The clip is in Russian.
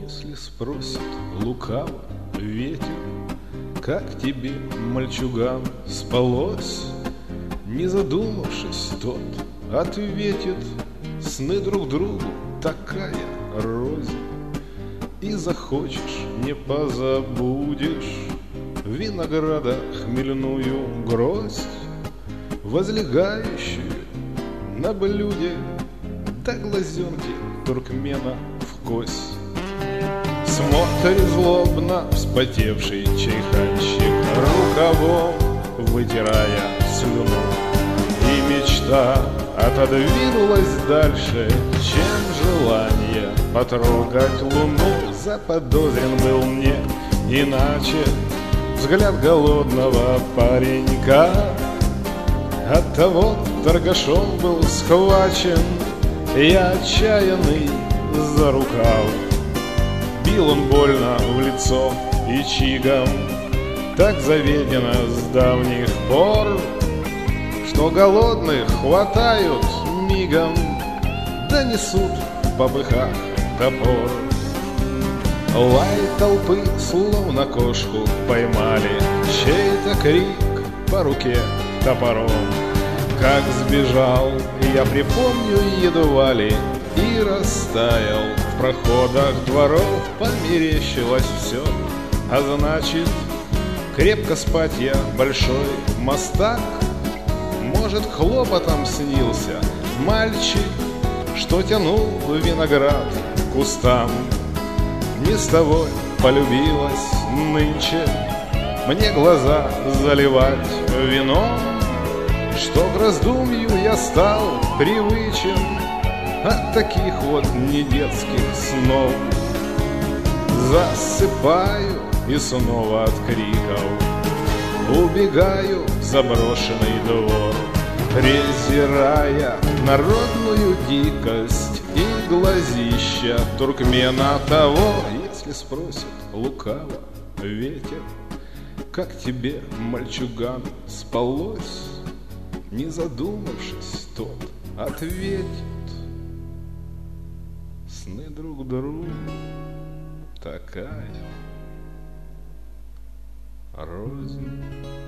Если спросит лукаво ветер, как тебе, мальчуган, спалось, не задумавшись, тот ответит: сны друг другу такая рознь. И захочешь, не позабудешь винограда хмельную гроздь, возлегающую на блюде, да глазенки туркмена в кость. Смотрит злобно вспотевший чайханщик, рукавом вытирая слюну, и мечта отодвинулась дальше, чем желание потрогать луну. Заподозрен был мне иначе взгляд голодного паренька, оттого торгашом был схвачен я, отчаянный за рукав. Бил он больно в лицо и чигом, так заведено с давних пор, что голодных хватают мигом, да несут в попыхах топор. Лай толпы словно кошку поймали, чей-то крик по руке топором. Как сбежал, я припомню едва ли, и растаял в проходах дворов. Померещилось все, а значит, крепко спать я большой мастак. Может, хлопотом снился мальчик, что тянул виноград к кустам. Не с того полюбилась нынче мне глаза заливать вином, что к раздумью я стал привычен от таких вот недетских снов. Засыпаю и снова от криков убегаю в заброшенный двор, презирая народную дикость и глазища туркмена того. Если спросит лукаво ветер, как тебе, мальчуган, спалось, не задумавшись, тот ответит: сны друг другу такая рознь.